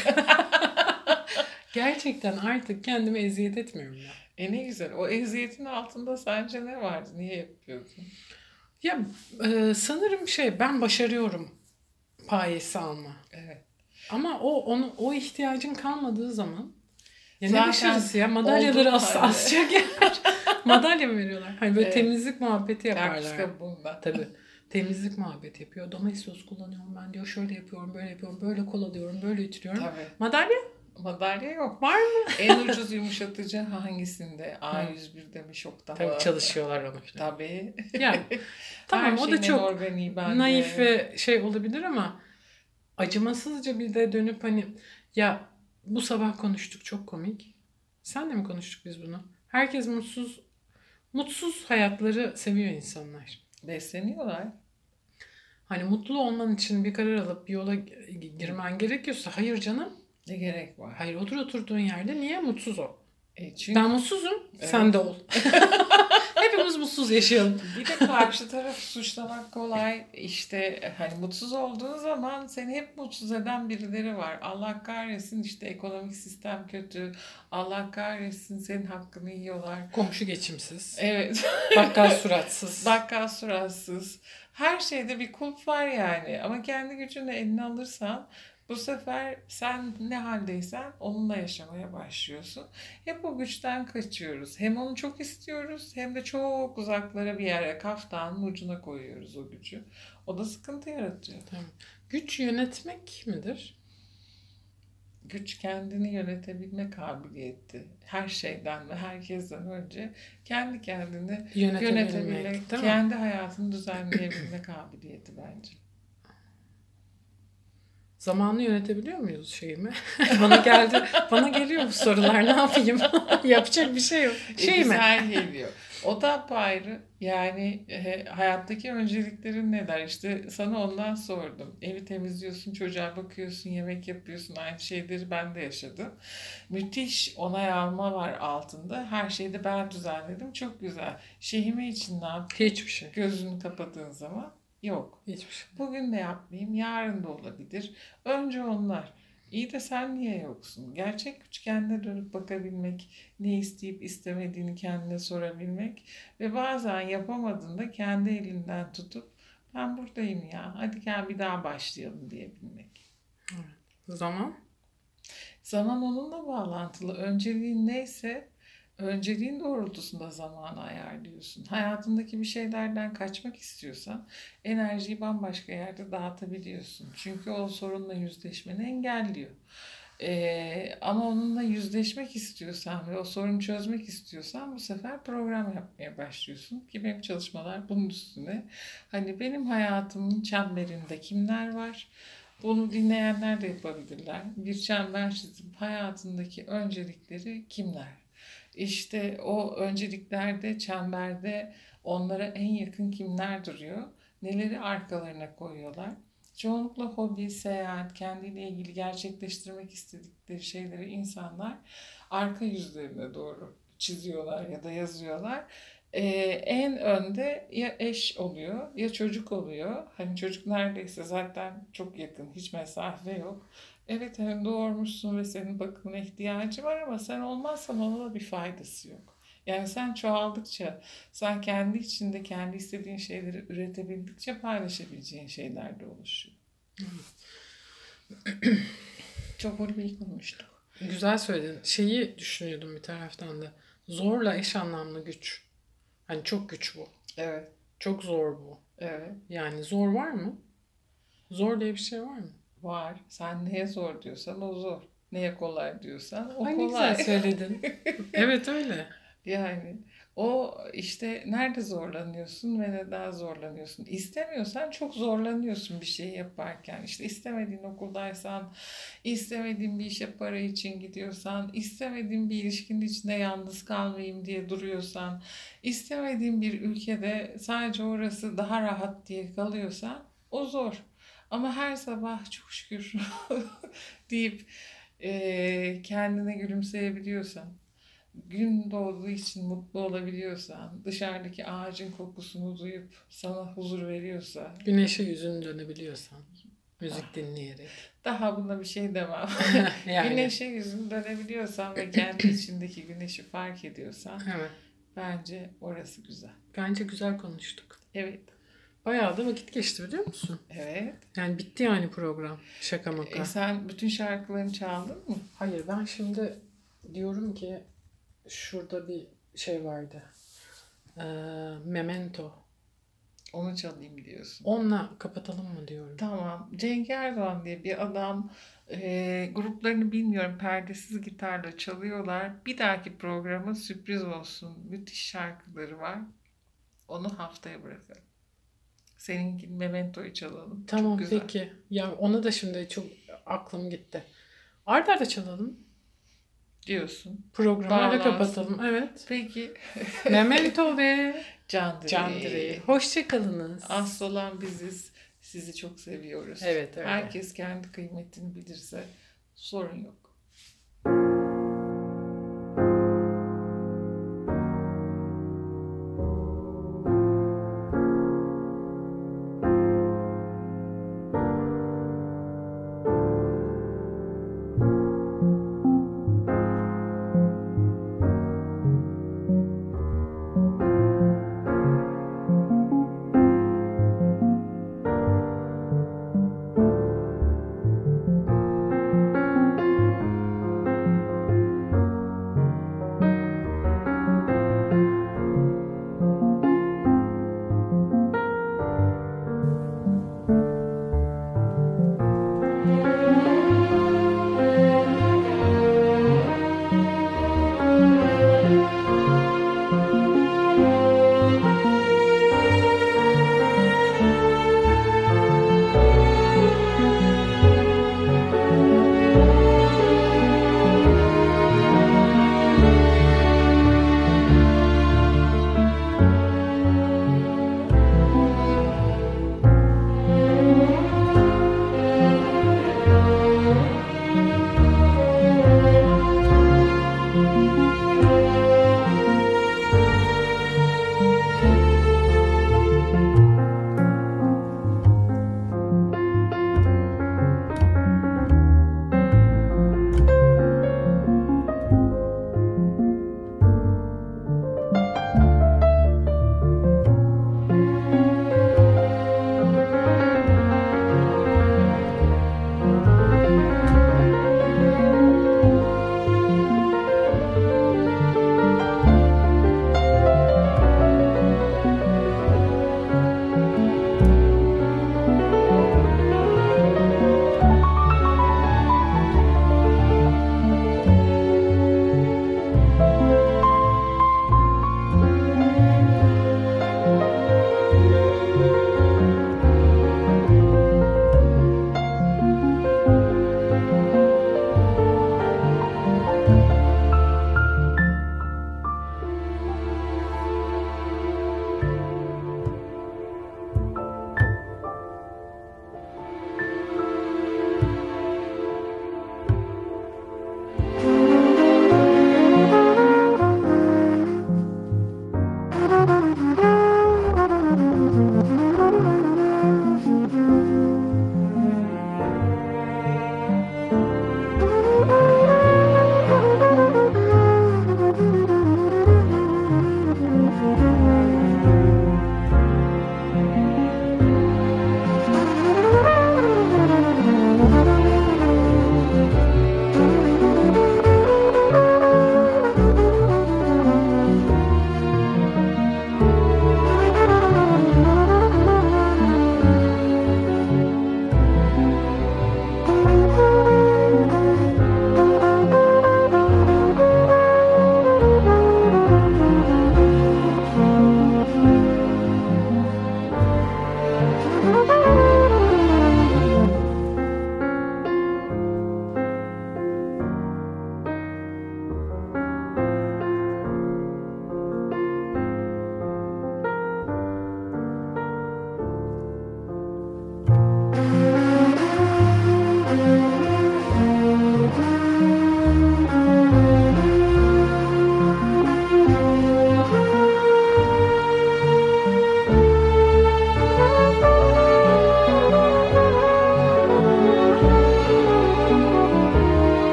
Gerçekten artık kendime eziyet etmiyorum ya. Ne güzel. O eziyetin altında sence ne vardı? Niye yapıyordun? Ya sanırım ben başarıyorum payesi alma. Evet. Ama o ihtiyacın kalmadığı zaman ya ne Zaten başarısı ya madalyaları olduğun halde. asacak yer. Madalya mı veriyorlar? Hani böyle Evet. temizlik muhabbeti yaparlar. Tartışma bundan. Tabii. Temizlik muhabbeti yapıyor. Domestos kullanıyorum ben diyor. Şöyle yapıyorum, böyle yapıyorum. Böyle kola diyorum, böyle içiriyorum. Tabii. Madalya Madalya yok. var mı? En ucuz yumuşatıcı hangisinde? A101'de mi, Şok'ta mı? Tabii çalışıyorlar onu falan. Tabii. Yani tamam Her o da şeyin en çok organiği bende. naif ve olabilir ama acımasızca bir de dönüp hani ya bu sabah konuştuk çok komik. Senle mi konuştuk biz bunu? Herkes mutsuz. Mutsuz hayatları seviyor insanlar. Besleniyorlar. Hani mutlu olman için bir karar alıp bir yola girmen gerekiyorsa hayır canım. Ne gerek var? Hayır oturduğun yerde niye mutsuz ol? Çünkü Ben mutsuzum. Evet. Sen de ol. Hepimiz mutsuz yaşayalım. bir de karşı tarafı suçlamak kolay. İşte hani mutsuz olduğun zaman seni hep mutsuz eden birileri var. Allah kahretsin işte ekonomik sistem kötü. Allah kahretsin senin hakkını yiyorlar. Komşu geçimsiz. Evet. Bakkal suratsız. Bakkal suratsız. Her şeyde bir kulp var yani. Ama kendi gücünle eline alırsan bu sefer sen ne haldeysen onunla yaşamaya başlıyorsun. Hep o güçten kaçıyoruz. Hem onu çok istiyoruz hem de çok uzaklara bir yere kaftanın ucuna koyuyoruz o gücü. O da sıkıntı yaratıyor. Tamam. Güç yönetmek midir? Güç kendini yönetebilme kabiliyeti. Her şeyden ve herkesten önce kendi kendini yönetebilmek, değil mi? kendi hayatını düzenleyebilme kabiliyeti bence. Zamanı yönetebiliyor muyuz mi? Bana geliyor bu sorular. Ne yapayım? Yapacak bir şey yok. Mi? Güzel geliyor. O da apayrı. Yani hayattaki önceliklerin neler? İşte sana ondan sordum. Evi temizliyorsun, çocuğa bakıyorsun, yemek yapıyorsun. Aynı şeyleri ben de yaşadım. Müthiş onay alma var altında. Her şeyi de ben düzenledim. Çok güzel. Şehime için ne yaptın? Hiçbir şey. Gözünü kapadığın zaman yok. Hiçbir şey. Bugün de yapmayayım, yarın da olabilir. Önce onlar. İyi de sen niye yoksun? Gerçek güç kendine dönüp bakabilmek, ne isteyip istemediğini kendine sorabilmek ve bazen yapamadığında kendi elinden tutup ben buradayım ya, hadi gel bir daha başlayalım diyebilmek. Zaman? Zaman onunla bağlantılı. Önceliğin neyse önceliğin doğrultusunda zamanı ayarlıyorsun. Hayatındaki bir şeylerden kaçmak istiyorsan enerjiyi bambaşka yerde dağıtabiliyorsun. Çünkü o sorunla yüzleşmeni engelliyor. Ama onunla yüzleşmek istiyorsan ve o sorunu çözmek istiyorsan bu sefer program yapmaya başlıyorsun. Ki benim çalışmalar bunun üstüne. Hani benim hayatımın çemberinde kimler var? Bunu dinleyenler de yapabilirler. Bir çember çizip hayatındaki öncelikleri kimler? İşte o önceliklerde, çemberde onlara en yakın kimler duruyor? Neleri arkalarına koyuyorlar? Çoğunlukla hobi, seyahat, kendiyle ilgili gerçekleştirmek istedikleri şeyleri insanlar arka yüzlerine doğru çiziyorlar ya da yazıyorlar. En önde ya eş oluyor ya çocuk oluyor. Hani çocuk neredeyse zaten çok yakın, hiç mesafe yok. Evet hani doğurmuşsun ve senin bakımına ihtiyacı var ama sen olmazsan ona da bir faydası yok. Yani sen çoğaldıkça, sen kendi içinde kendi istediğin şeyleri üretebildikçe paylaşabileceğin şeyler de oluşuyor. Çok ulvi konuştuk. Güzel söyledin. Düşünüyordum bir taraftan da. Zorla eş anlamlı güç. Hani çok güç bu. Evet. Çok zor bu. Evet. Yani zor var mı? Zor diye bir şey var mı? Var. Sen neye zor diyorsan o zor. Neye kolay diyorsan o Ay ne kolay. güzel söyledin. Evet öyle. Yani o işte nerede zorlanıyorsun ve neden zorlanıyorsun? İstemiyorsan çok zorlanıyorsun bir şey yaparken. İşte istemediğin okuldaysan, istemediğin bir işe para için gidiyorsan, istemediğin bir ilişkinin içinde yalnız kalmayayım diye duruyorsan, istemediğin bir ülkede sadece orası daha rahat diye kalıyorsan o zor. Ama her sabah çok şükür deyip kendine gülümseyebiliyorsan, gün doğduğu için mutlu olabiliyorsan, dışarıdaki ağacın kokusunu duyup sana huzur veriyorsa, Güneşe yüzünü dönebiliyorsan. Müzik dinleyerek. daha buna bir şey demem. Yani. Güneşe yüzünü dönebiliyorsan ve kendi içindeki güneşi fark ediyorsan, Evet. bence orası güzel. Bence güzel konuştuk. Evet, Bayağı da vakit geçti biliyor musun? evet. Yani bitti yani program. Şaka maka. Sen bütün şarkılarını çaldın mı? Hayır, ben şimdi diyorum ki şurada bir şey vardı. Memento. Onu çalayım diyorsun. Onunla kapatalım mı diyorum. Tamam. Cenk Erdoğan diye bir adam, gruplarını bilmiyorum, perdesiz gitarla çalıyorlar. Bir dahaki programa sürpriz olsun. Müthiş şarkıları var. Onu haftaya bırakalım. Seninki Memento'yu çalalım. Tamam, Çok güzel. peki. Ya ona da şimdi çok aklım gitti. Arda arda çalalım. Diyorsun. Programı öyle Bağlansın. kapatalım. Evet. Peki. Memento ve Can Can Direği. Direği. Hoşçakalınız. Asıl olan biziz. Sizi çok seviyoruz. Evet, öyle. Herkes kendi kıymetini bilirse sorun yok.